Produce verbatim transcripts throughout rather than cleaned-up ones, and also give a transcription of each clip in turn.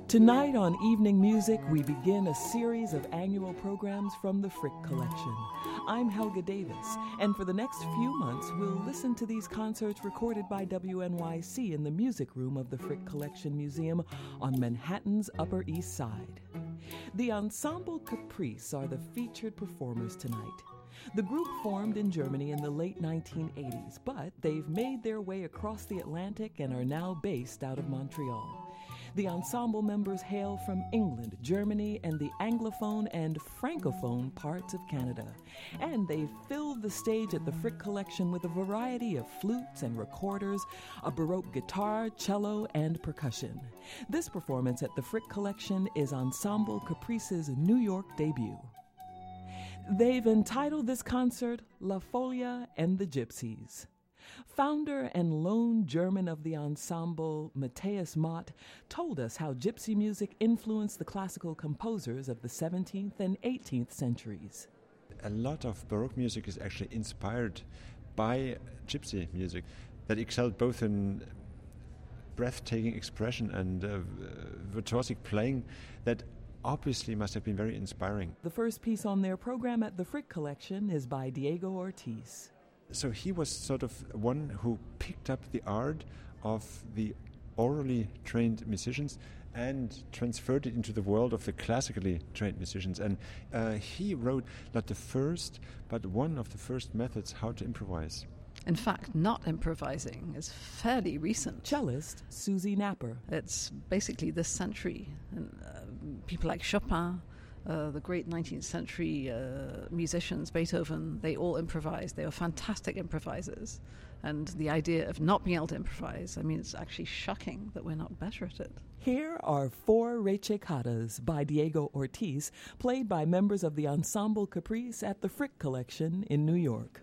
Tonight on Evening Music, we begin a series of annual programs from the Frick Collection. I'm Helga Davis, and for the next few months, we'll listen to these concerts recorded by W N Y C in the music room of the Frick Collection Museum on Manhattan's Upper East Side. The Ensemble Caprice are the featured performers tonight. The group formed in Germany in the late nineteen eighties, but they've made their way across the Atlantic and are now based out of Montreal. The ensemble members hail from England, Germany, and the Anglophone and Francophone parts of Canada. And they've filled the stage at the Frick Collection with a variety of flutes and recorders, a Baroque guitar, cello, and percussion. This performance at the Frick Collection is Ensemble Caprice's New York debut. They've entitled this concert La Folia and the Gypsies. Founder and lone German of the ensemble, Matthias Mott, told us how gypsy music influenced the classical composers of the seventeenth and eighteenth centuries. A lot of Baroque music is actually inspired by gypsy music that excelled both in breathtaking expression and uh, virtuosic playing that obviously must have been very inspiring. The first piece on their program at the Frick Collection is by Diego Ortiz. So he was sort of one who picked up the art of the orally trained musicians and transferred it into the world of the classically trained musicians. And uh, he wrote not the first, but one of the first methods how to improvise. In fact, not improvising is fairly recent. Cellist Susie Napper. It's basically this century. And uh, people like Chopin, Uh, the great nineteenth century uh, musicians, Beethoven, they all improvised. They were fantastic improvisers. And the idea of not being able to improvise, I mean, it's actually shocking that we're not better at it. Here are four Rechecadas by Diego Ortiz, played by members of the Ensemble Caprice at the Frick Collection in New York.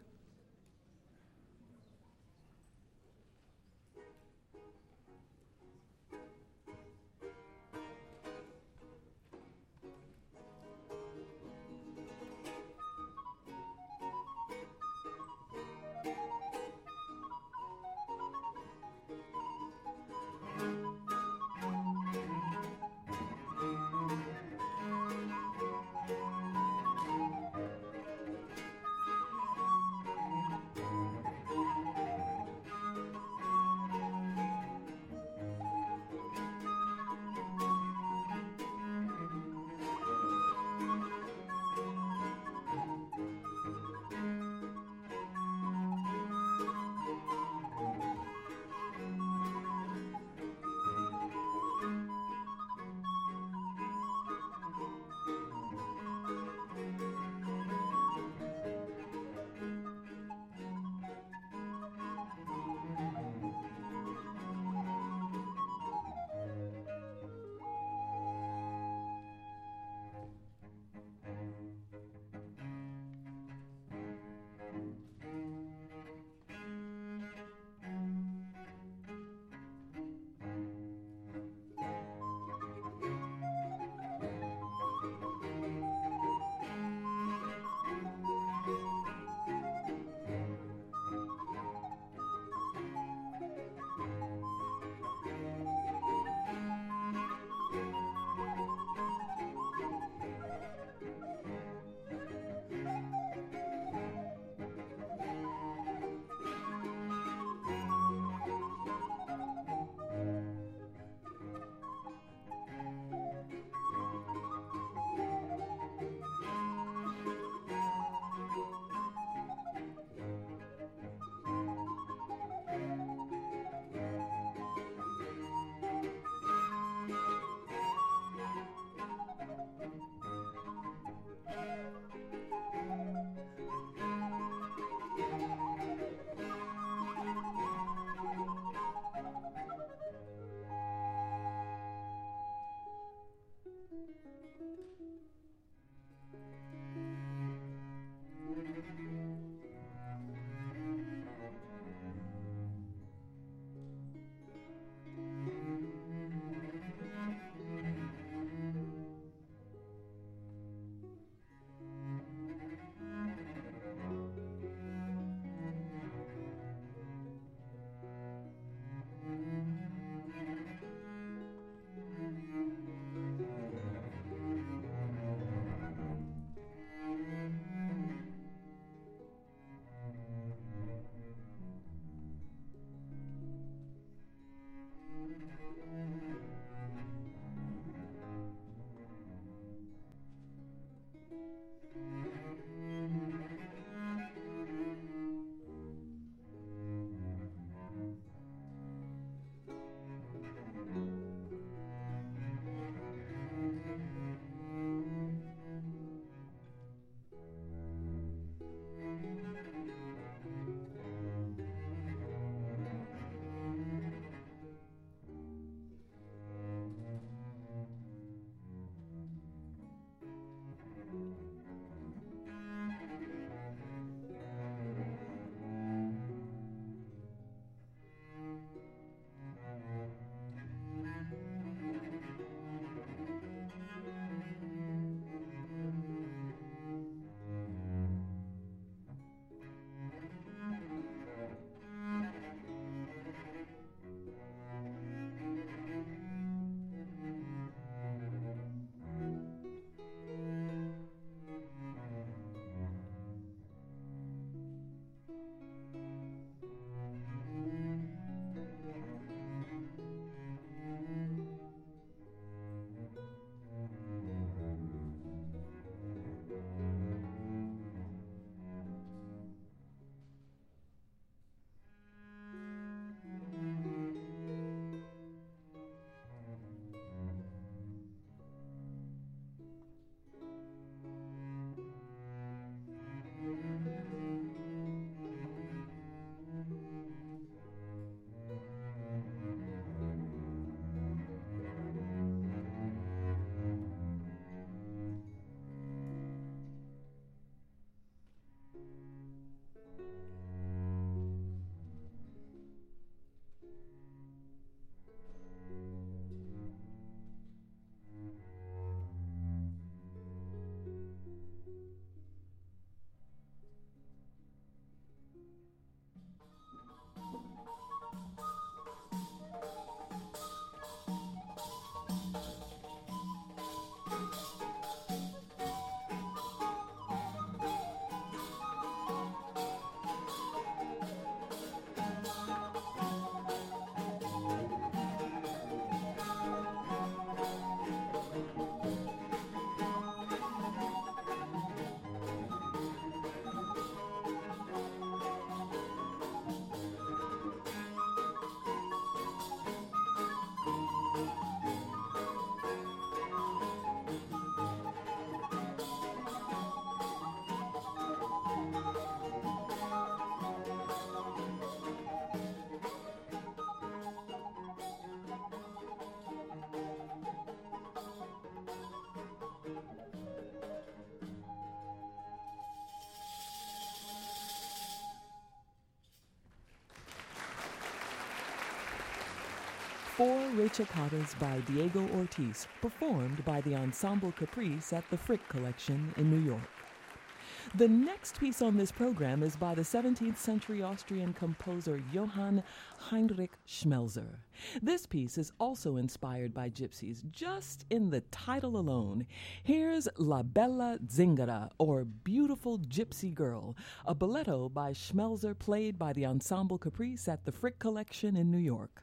Four Rechacadas by Diego Ortiz, performed by the Ensemble Caprice at the Frick Collection in New York. The next piece on this program is by the seventeenth century Austrian composer Johann Heinrich Schmelzer. This piece is also inspired by gypsies, just in the title alone. Here's La Bella Zingara, or Beautiful Gypsy Girl, a balletto by Schmelzer played by the Ensemble Caprice at the Frick Collection in New York.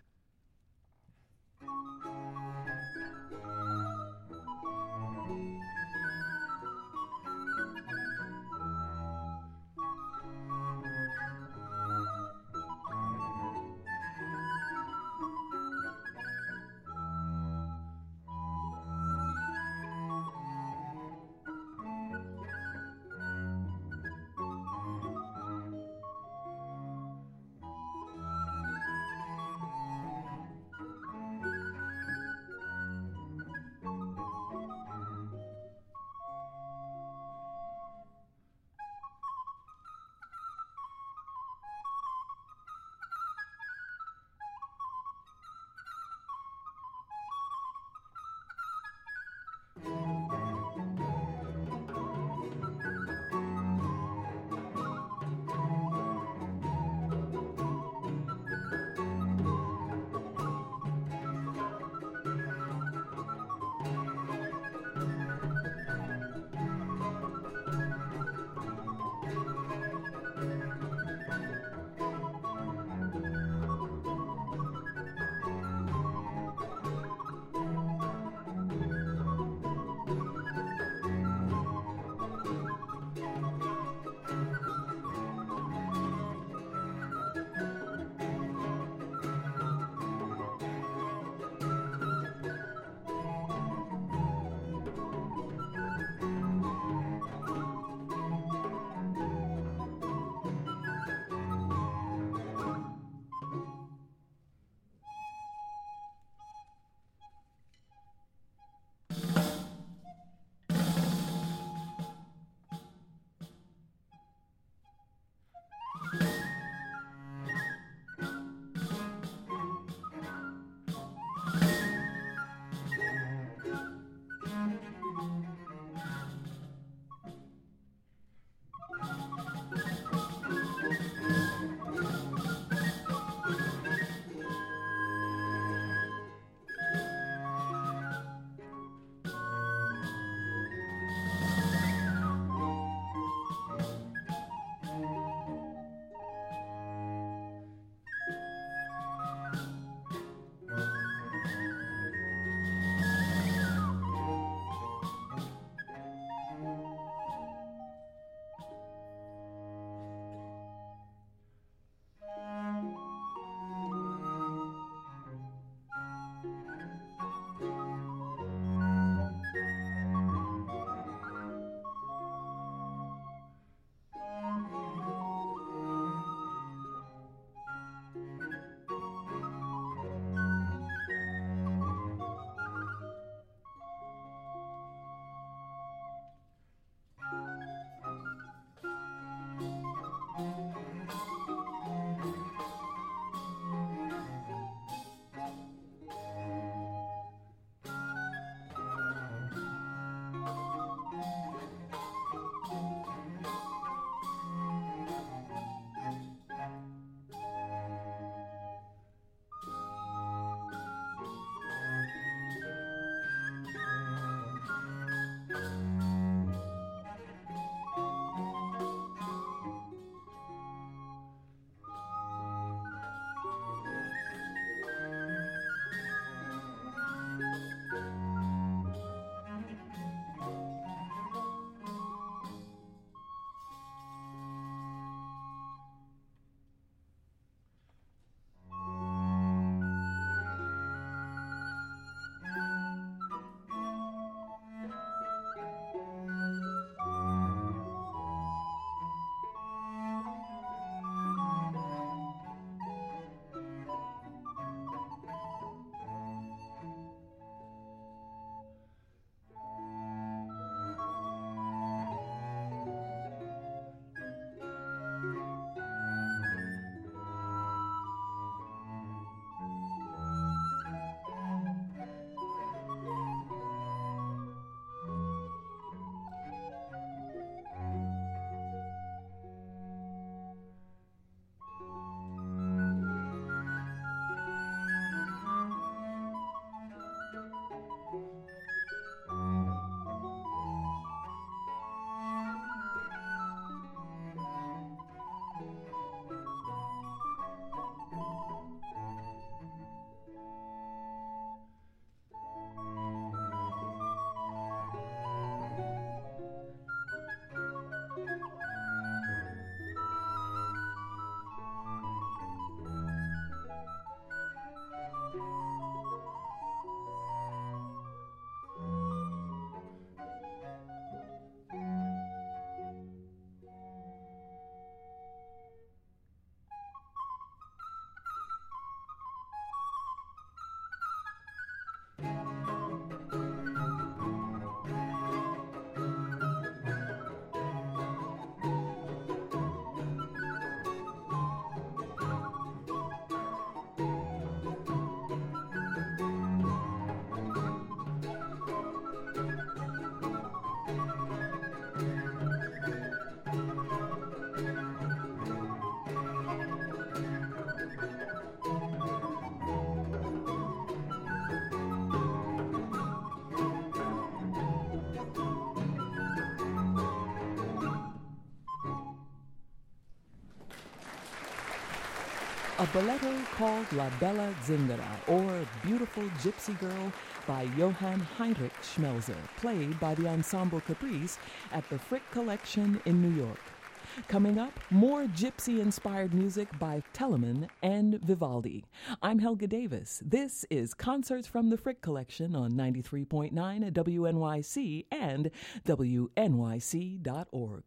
a balletto called La Bella Zingara, or Beautiful Gypsy Girl, by Johann Heinrich Schmelzer, played by the Ensemble Caprice at the Frick Collection in New York. Coming up, more gypsy-inspired music by Telemann and Vivaldi. I'm Helga Davis. This is Concerts from the Frick Collection on ninety-three point nine at W N Y C and W N Y C dot org.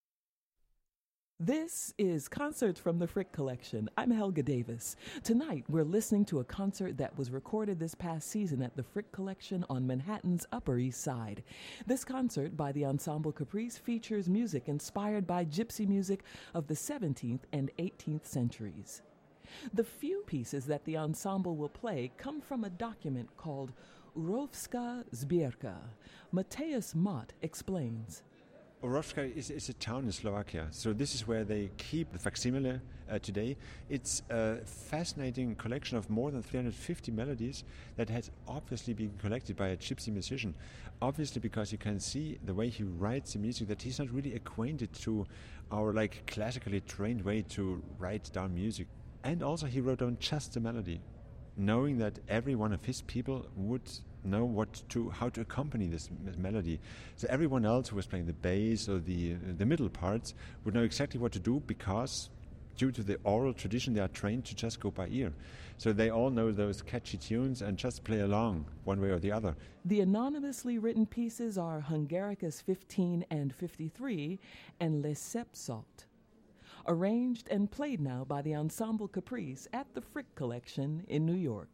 This is Concerts from the Frick Collection. I'm Helga Davis. Tonight, we're listening to a concert that was recorded this past season at the Frick Collection on Manhattan's Upper East Side. This concert by the Ensemble Caprice features music inspired by gypsy music of the seventeenth and eighteenth centuries. The few pieces that the ensemble will play come from a document called Urovska Zbierka. Mateusz Mott explains. Urovska is, is a town in Slovakia, so this is where they keep the facsimile uh, today. It's a fascinating collection of more than three hundred fifty melodies that has obviously been collected by a gypsy musician. Obviously, because you can see the way he writes the music that he's not really acquainted to our like classically trained way to write down music. And also he wrote down just the melody, knowing that every one of his people would know what to how to accompany this m- melody. So everyone else who was playing the bass or the the middle parts would know exactly what to do, because due to the oral tradition they are trained to just go by ear. So they all know those catchy tunes and just play along one way or the other. The anonymously written pieces are Hungaricus fifteen and fifty-three and Les Sept Salt. Arranged and played now by the Ensemble Caprice at the Frick Collection in New York.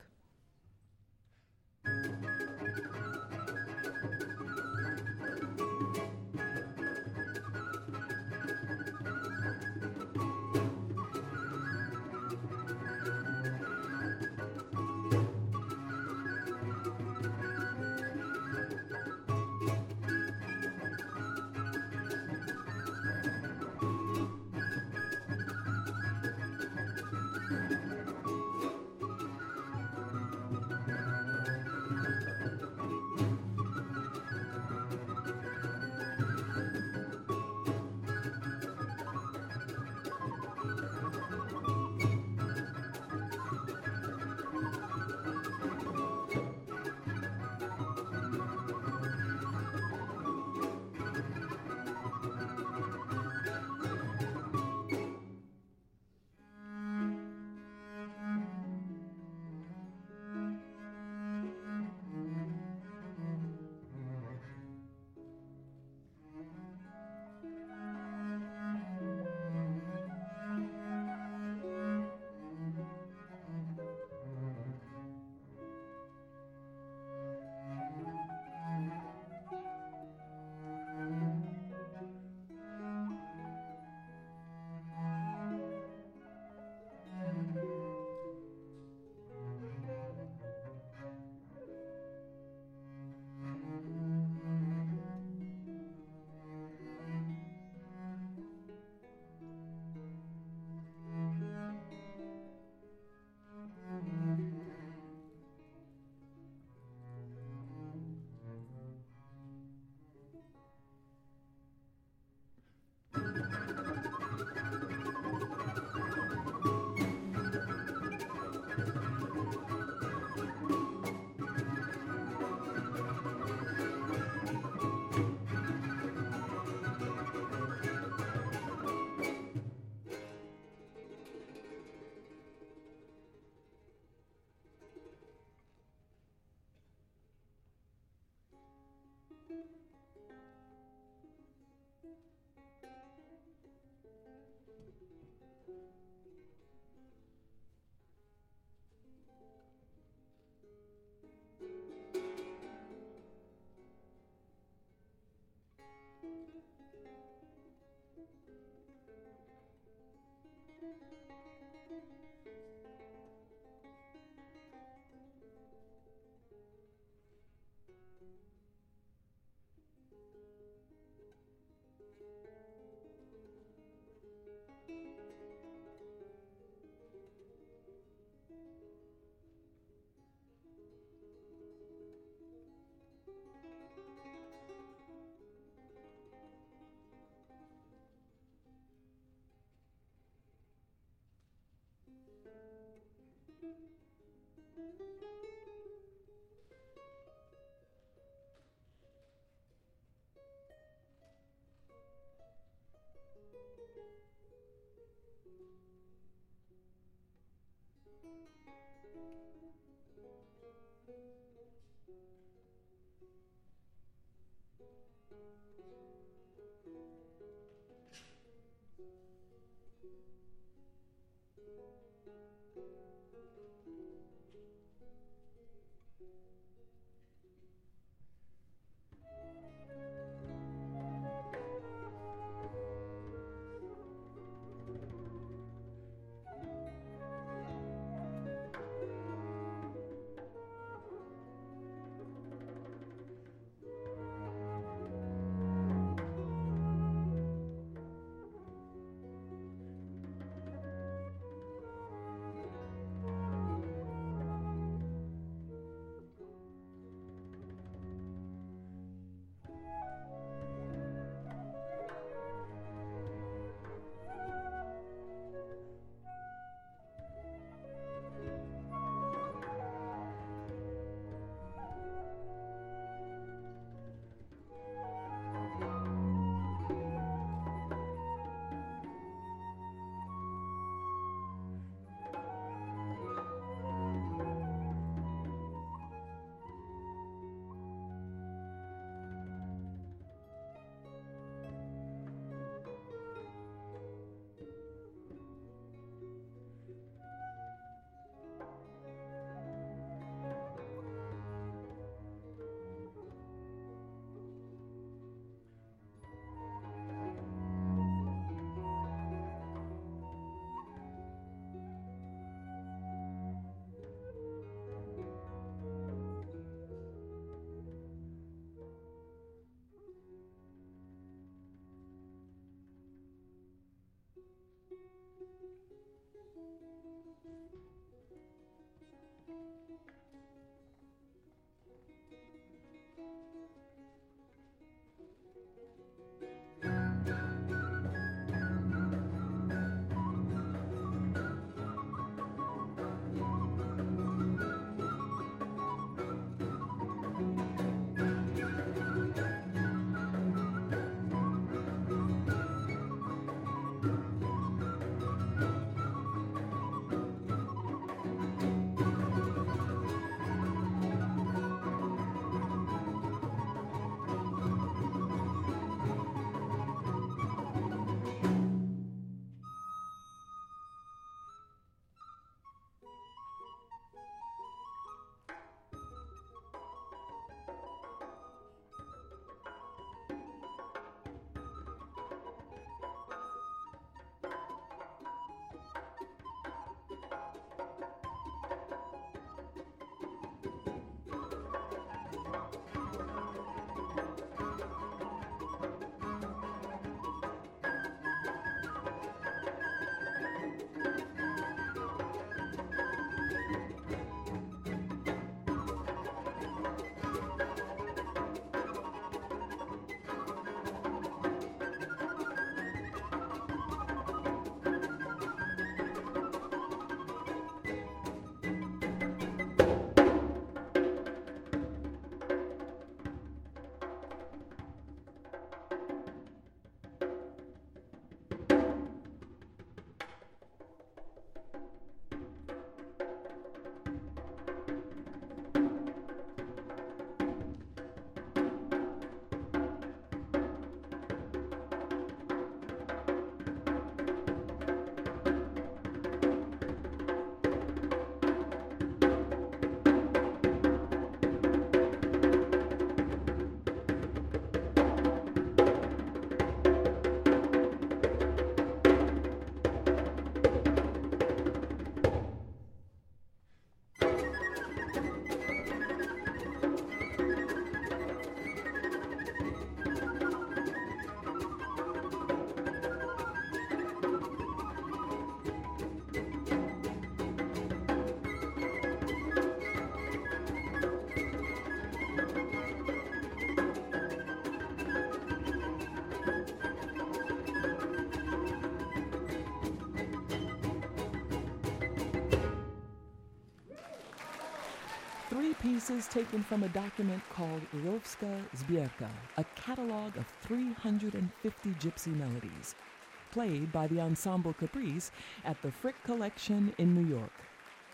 Three pieces taken from a document called Rovska Zbierka, a catalog of three hundred fifty gypsy melodies, played by the Ensemble Caprice at the Frick Collection in New York.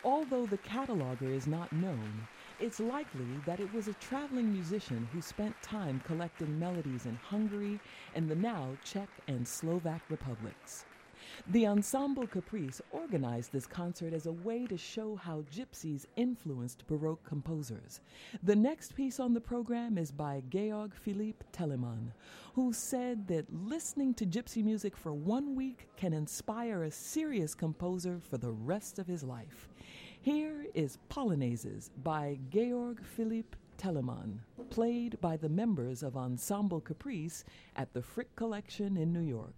Although the cataloger is not known, it's likely that it was a traveling musician who spent time collecting melodies in Hungary and the now Czech and Slovak republics. The Ensemble Caprice organized this concert as a way to show how gypsies influenced Baroque composers. The next piece on the program is by Georg Philipp Telemann, who said that listening to gypsy music for one week can inspire a serious composer for the rest of his life. Here is Polonaises by Georg Philipp Telemann, played by the members of Ensemble Caprice at the Frick Collection in New York.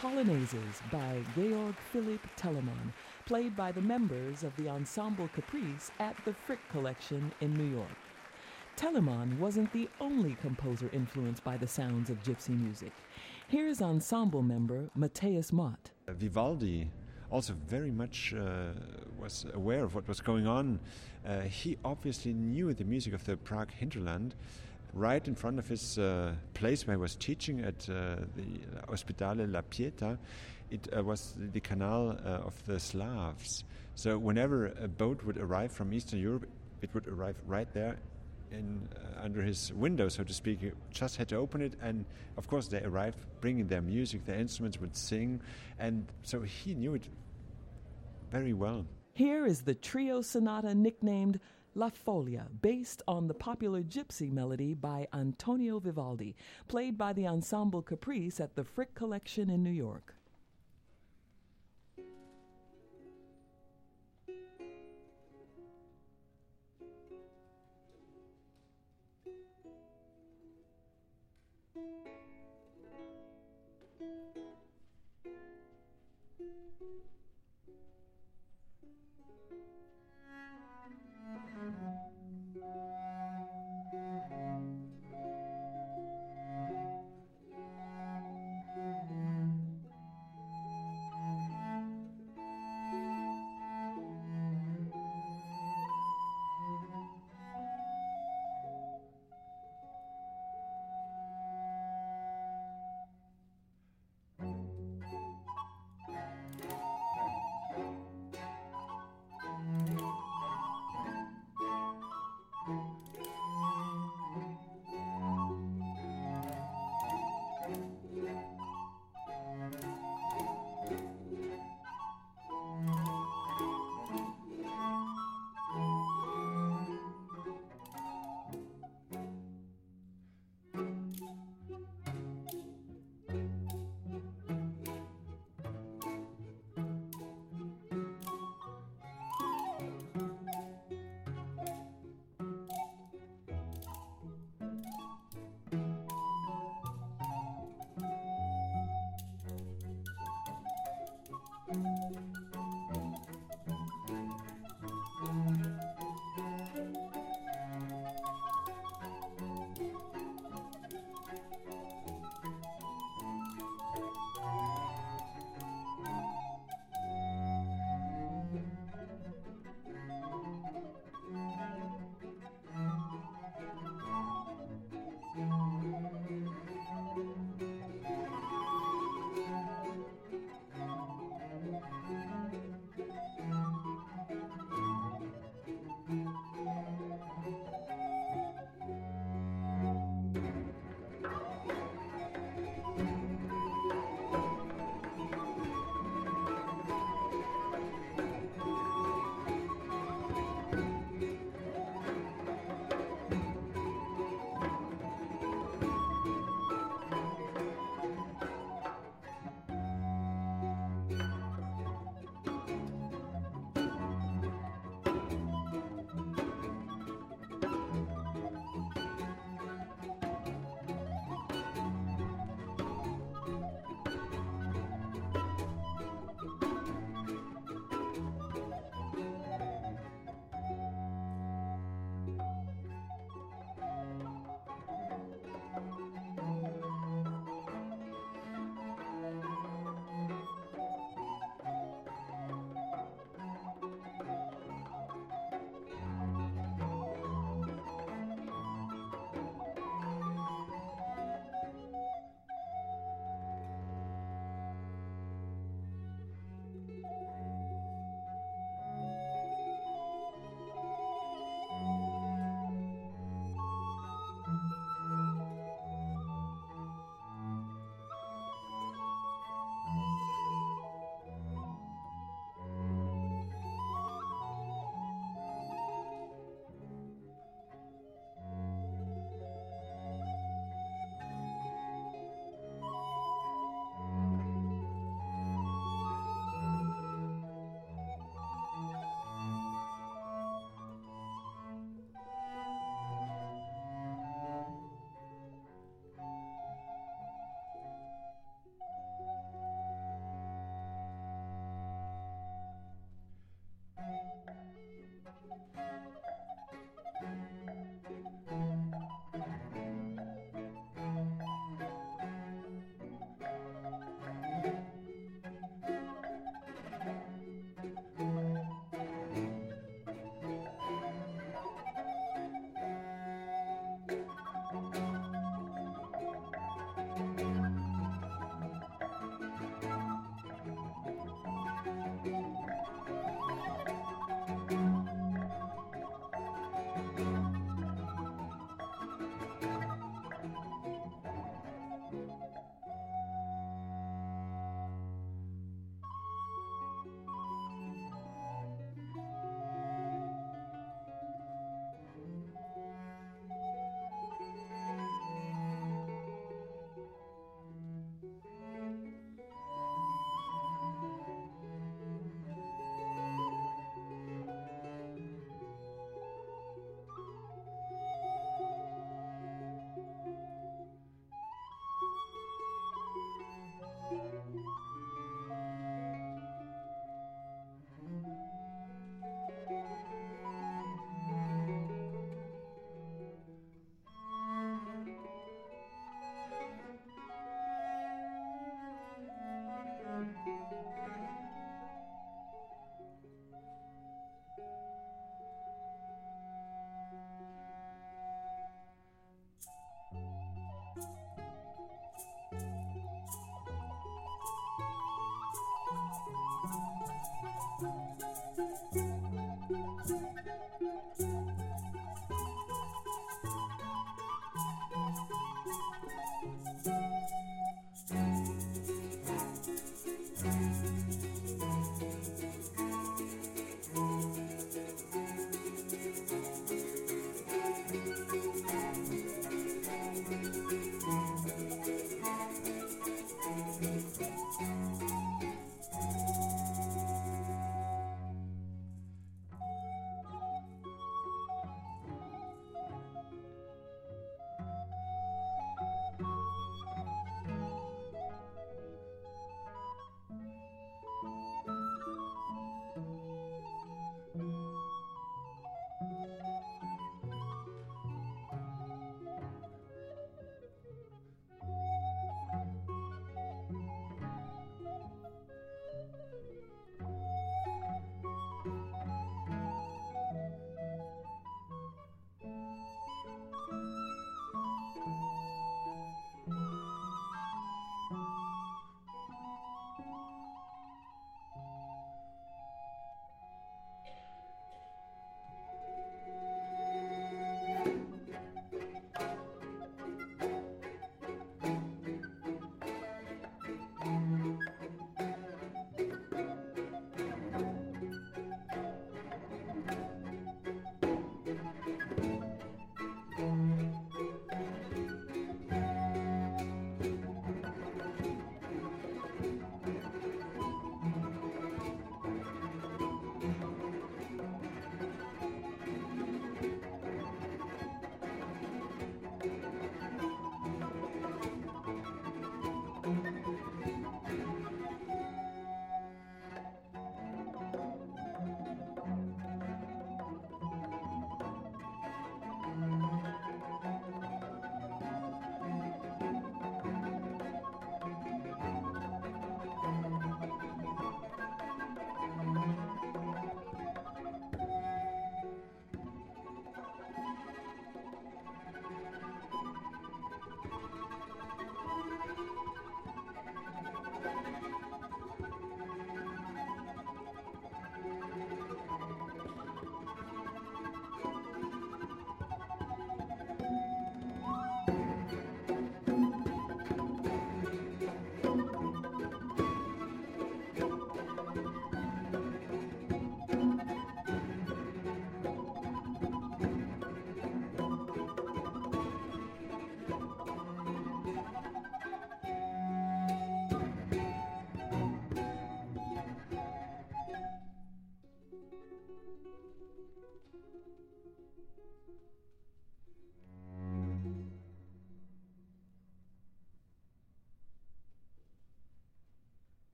Polonaises by Georg Philipp Telemann, played by the members of the Ensemble Caprice at the Frick Collection in New York. Telemann wasn't the only composer influenced by the sounds of gypsy music. Here's ensemble member Matthias Mott. Vivaldi also very much uh, was aware of what was going on. Uh, he obviously knew the music of the Prague hinterland. Right in front of his uh, place where he was teaching at uh, the Ospedale La Pietà, it uh, was the canal uh, of the Slavs. So whenever a boat would arrive from Eastern Europe, it would arrive right there in uh, under his window, so to speak. He just had to open it, and of course they arrived bringing their music, their instruments would sing, and so he knew it very well. Here is the trio sonata nicknamed La Folia, based on the popular gypsy melody by Antonio Vivaldi, played by the Ensemble Caprice at the Frick Collection in New York.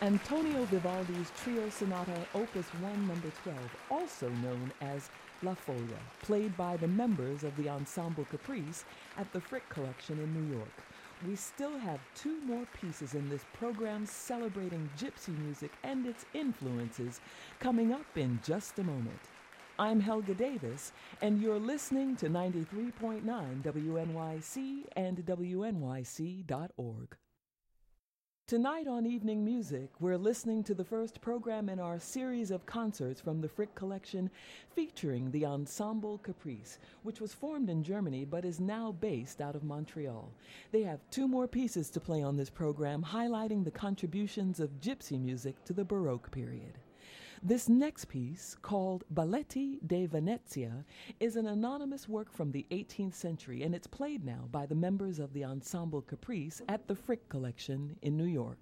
Antonio Vivaldi's Trio Sonata Opus one number twelve, also known as La Folia, played by the members of the Ensemble Caprice at the Frick Collection in New York. We still have two more pieces in this program celebrating gypsy music and its influences coming up in just a moment. I'm Helga Davis, and you're listening to ninety-three point nine W N Y C and W N Y C dot org. Tonight on Evening Music, we're listening to the first program in our series of concerts from the Frick Collection featuring the Ensemble Caprice, which was formed in Germany but is now based out of Montreal. They have two more pieces to play on this program, highlighting the contributions of gypsy music to the Baroque period. This next piece, called Balletti de Venezia, is an anonymous work from the eighteenth century, and it's played now by the members of the Ensemble Caprice at the Frick Collection in New York.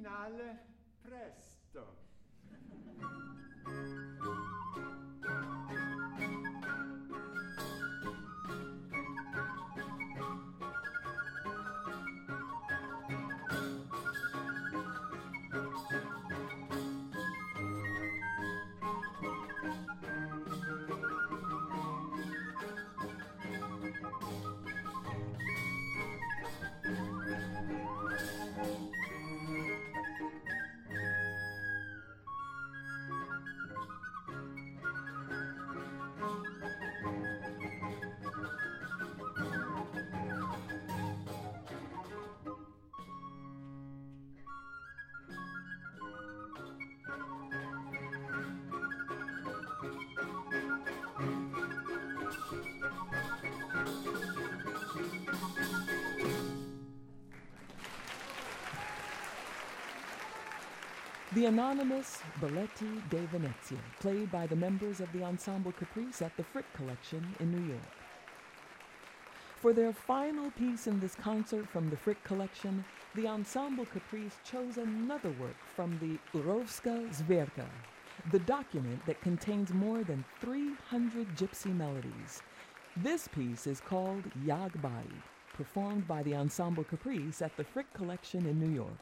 finale presto. The anonymous Balletti de Venezia, played by the members of the Ensemble Caprice at the Frick Collection in New York. For their final piece in this concert from the Frick Collection, the Ensemble Caprice chose another work from the Urovska Zbierka, the document that contains more than three hundred gypsy melodies. This piece is called Yagbai, performed by the Ensemble Caprice at the Frick Collection in New York.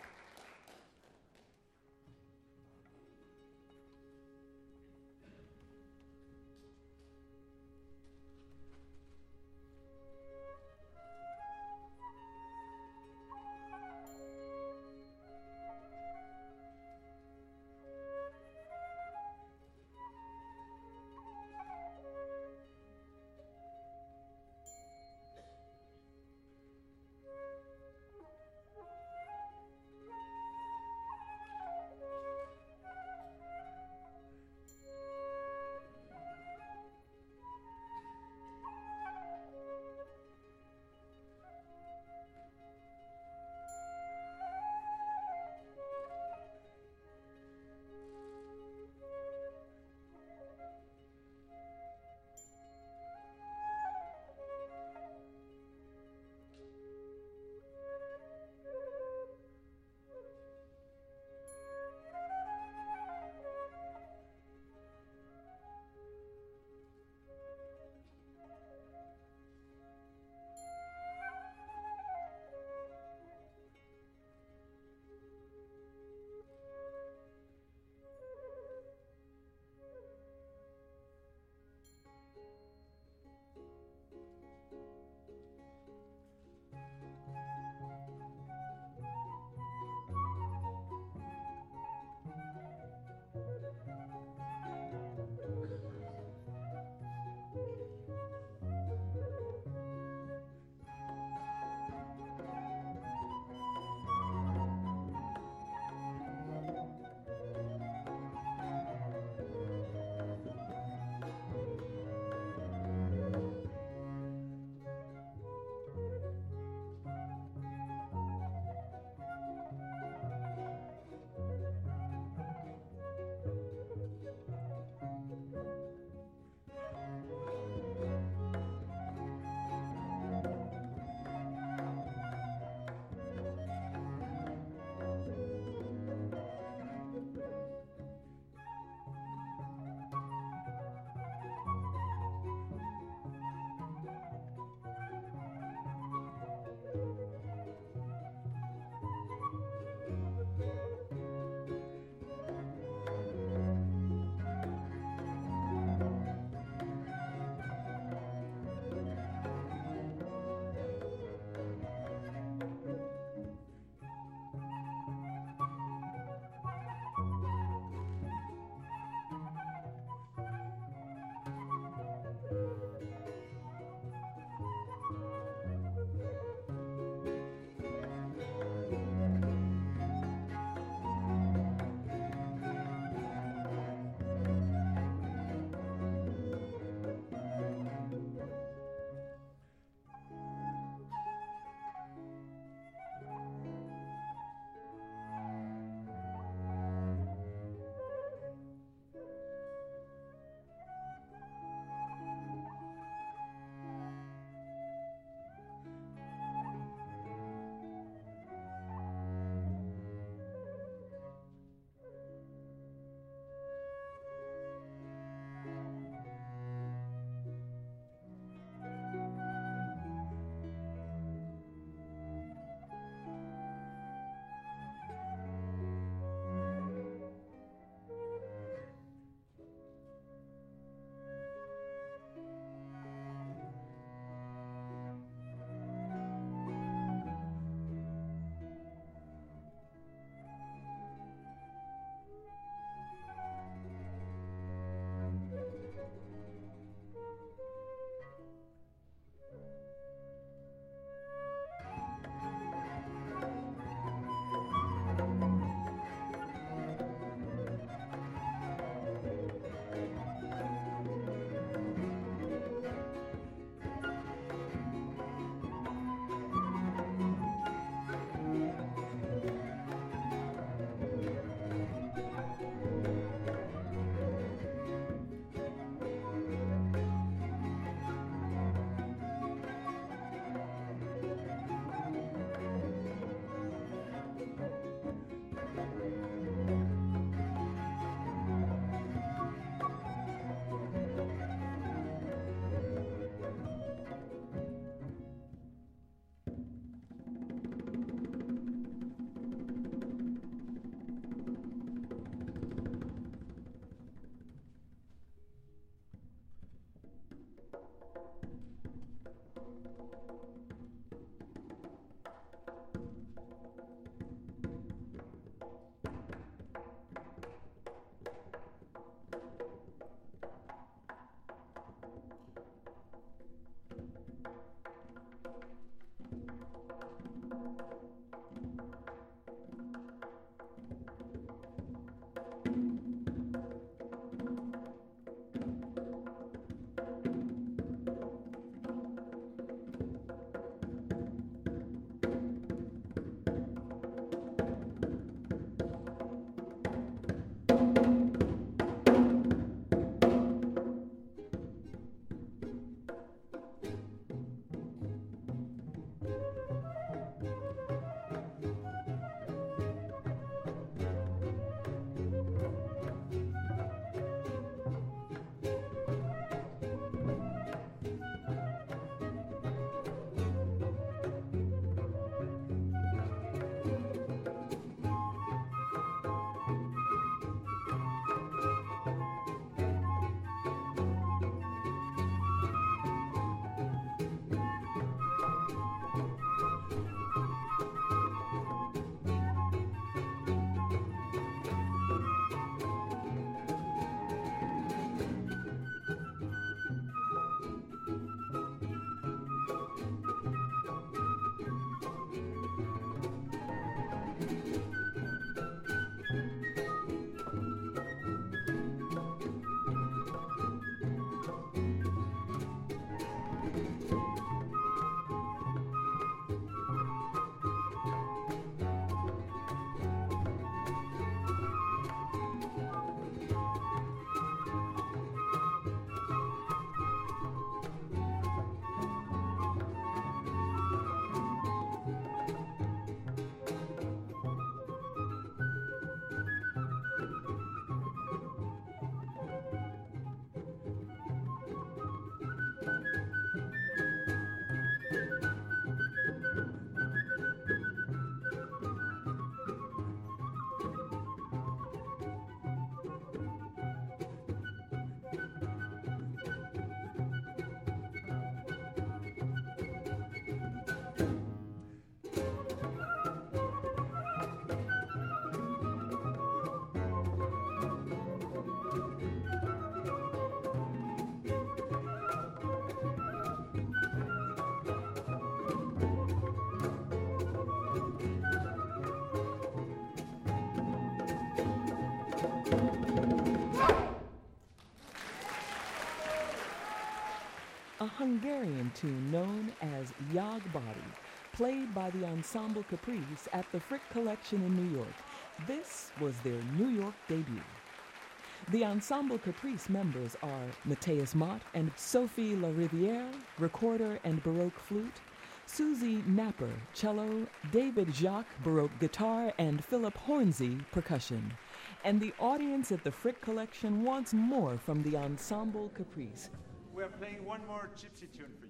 a Hungarian tune known as Jagbari, played by the Ensemble Caprice at the Frick Collection in New York. This was their New York debut. The Ensemble Caprice members are Matthias Mott and Sophie Lariviere, recorder and Baroque flute, Susie Napper, cello, David Jacques, Baroque guitar, and Philip Hornsey, percussion. And the audience at the Frick Collection wants more from the Ensemble Caprice. We are playing one more gypsy tune for you.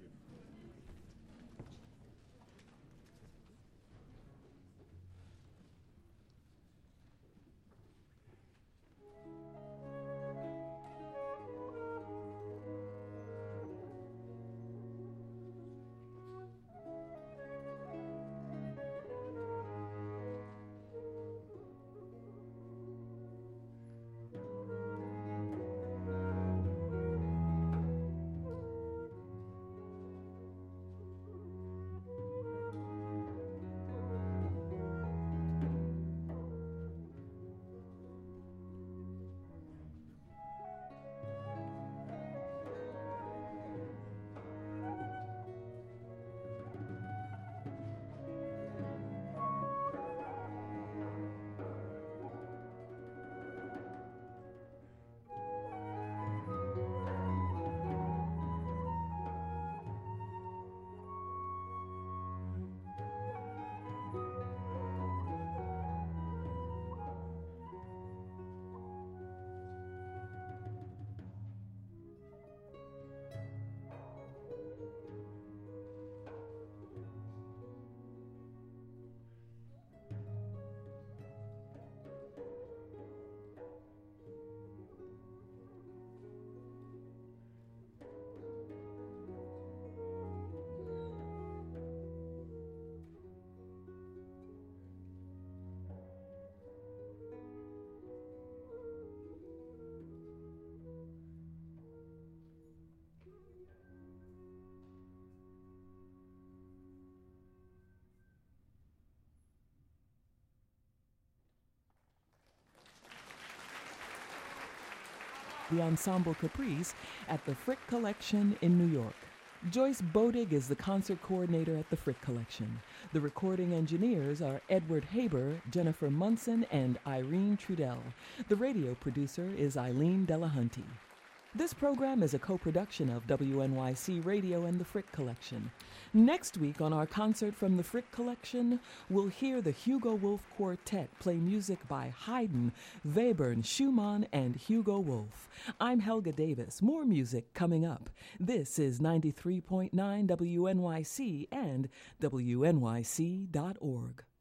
The Ensemble Caprice at the Frick Collection in New York. Joyce Bodig is the concert coordinator at the Frick Collection. The recording engineers are Edward Haber, Jennifer Munson, and Irene Trudell. The radio producer is Eileen Delahunty. This program is a co-production of W N Y C Radio and the Frick Collection. Next week on our concert from the Frick Collection, we'll hear the Hugo Wolf Quartet play music by Haydn, Webern, Schumann, and Hugo Wolf. I'm Helga Davis. More music coming up. This is ninety-three point nine W N Y C and W N Y C dot org.